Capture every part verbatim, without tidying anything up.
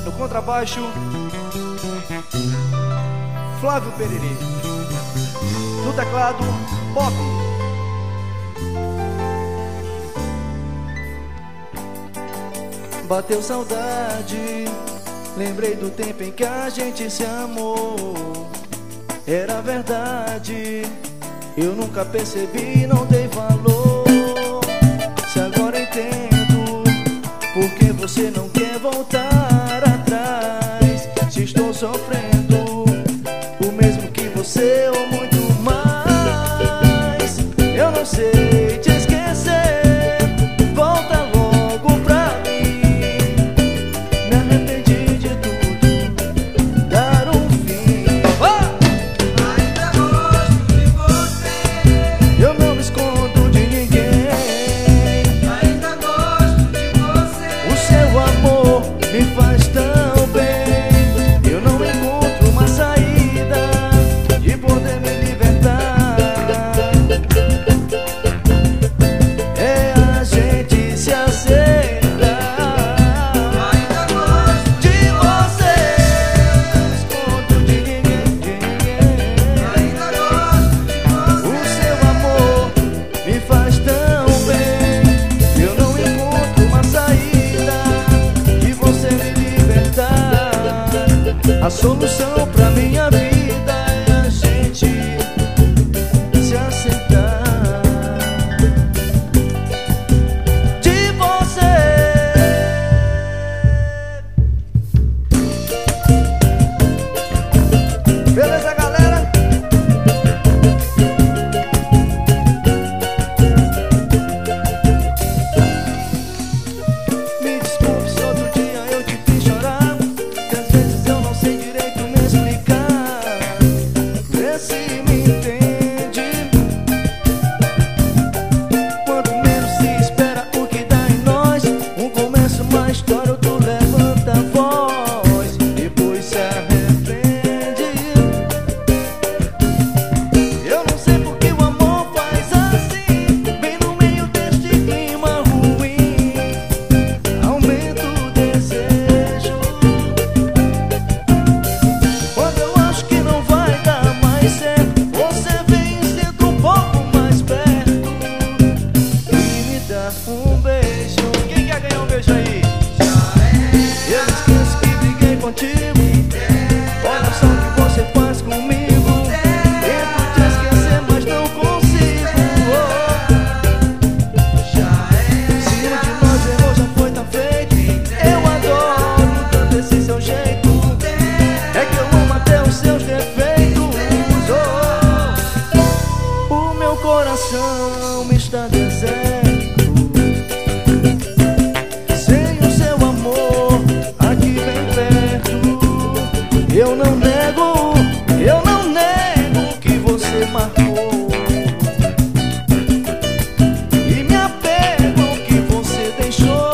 No contrabaixo, Flávio Pererê. No teclado, Pop. Bateu saudade, lembrei do tempo em que a gente se amou. Era verdade, eu nunca percebi, não dei valor. Se agora entendo, porque você não quer voltar atrás. Se estou sofrendo o mesmo que você ou muito mais, eu não sei te esquecer. Volta logo pra mim, me arrependi de tudo, dar um fim. Oh! Ainda gosto de você, eu não me escondo de ninguém. Ainda gosto de você, o seu amor me faz tão bem. Eu não encontro uma saída de poder me libertar. É a gente se aceitar. Ainda gosto de você, não me escondo de ninguém, de ninguém. Ainda gosto de você, o seu amor me faz tão bem. Eu não encontro uma saída de você me libertar. A solução pra minha vida é a gente se aceitar. De você, beleza, galera? Me desculpe se outro dia eu te fiz chorar, que às vezes eu não sei direito me explicar. Vê se me entende. Quanto menos se espera, o que dá em nós um começo, uma história, outro levanta a voz, depois se arrepende. Eu não sei porque o amor faz assim, bem no meio deste clima ruim. Aumenta o desejo quando eu acho que não vai dar mais certo. Você vem e senta um pouco mais perto e me dá um beijo. Quem quer ganhar um beijo aí? Eu não esqueço que briguei contigo. Olha só o que você faz comigo. Tento te esquecer, mas não consigo. Se um de nós errou, já foi, tá feito. Eu adoro tanto esse seu jeito. É que eu amo até os seus defeitos. Oh, o meu coração está deserto, sem o seu amor aqui bem perto. Eu não nego, eu não nego que você marcou, e me apego ao que você deixou.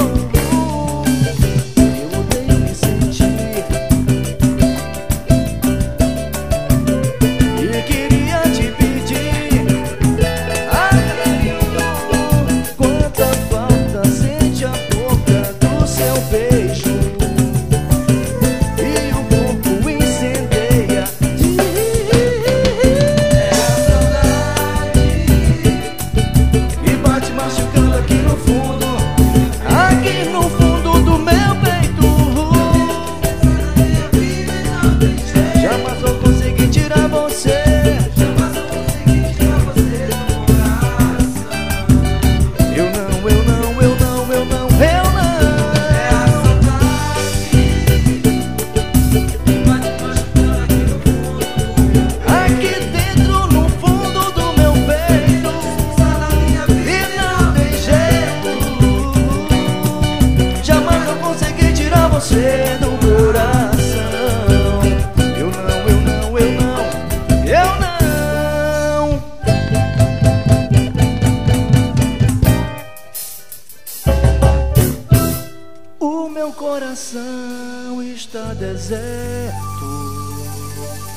Eu odeio me sentir e queria te pedir, ai carinho, quanta falta sente a boca do seu beijo e o corpo incendeia. É a saudade e bate machucando aqui no fundo, aqui no fundo do meu peito. Jamais vou conseguir tirar você. Eu não, eu não, eu não, eu não, eu não. É a saudade e bate machucando aqui no fundo, aqui dentro no fundo do meu peito. E não tem jeito, jamais vou conseguir tirar você do coração. Eu não, eu não, eu não, eu não. O meu coração está deserto,